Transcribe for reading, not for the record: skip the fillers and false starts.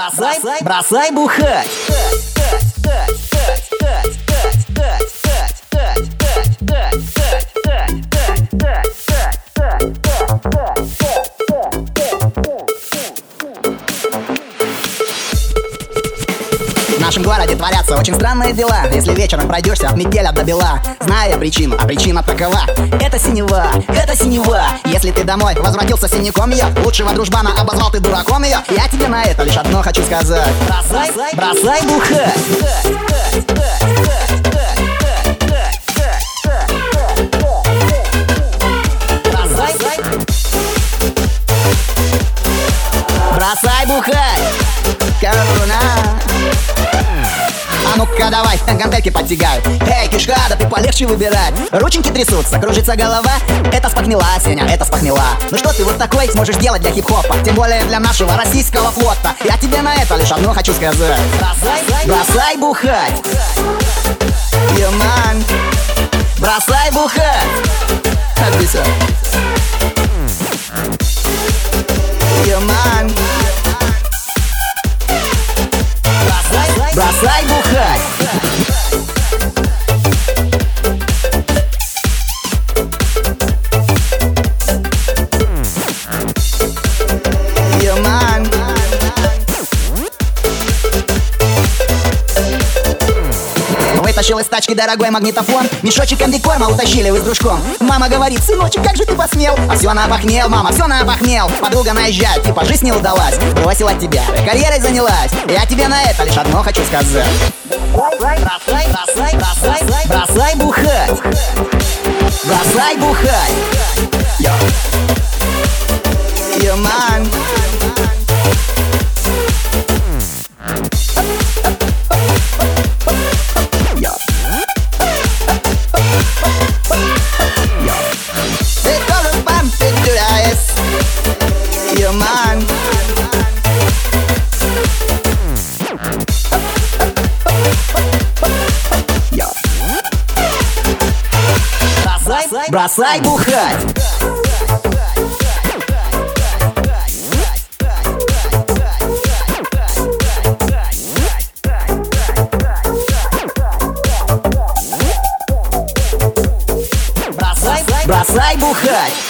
Бросай бухать. В нашем городе творятся очень странные дела. Если вечером пройдешься от метеля до бела, зная причину, а причина такова: это синева, это синева. Если ты домой возвратился синяком ее, лучшего дружбана обозвал ты дураком ее, я тебе на это лишь одно хочу сказать: бросай бухать. Бросай бухать, коруна. А ну-ка давай, гантельки подтягай. Эй, кишка, да ты полегче выбирай. Рученьки трясутся, кружится голова. Это спохмела, Сеня, это спохмела. Ну что ты вот такой сможешь делать для хип-хопа? Тем более для нашего российского флота. Я тебе на это лишь одно хочу сказать: бросай бухать. Yeah, man. Бросай бухать. Отлично. Yeah, man. Бросай бухать. Yeah, man. Вытащил из тачки дорогой магнитофон, мешочек комбикорма утащили вы с дружком. Мама говорит: сыночек, как же ты посмел? А все напахнел, мама, все напахнел. Подруга наезжает, типа жизнь не удалась. Бросила тебя, карьерой занялась. Я тебе на это лишь одно хочу сказать: бросай бухать. Бросай бухать. Yeah, man. Yeah, man. Бросай бухать. Бросай бухать.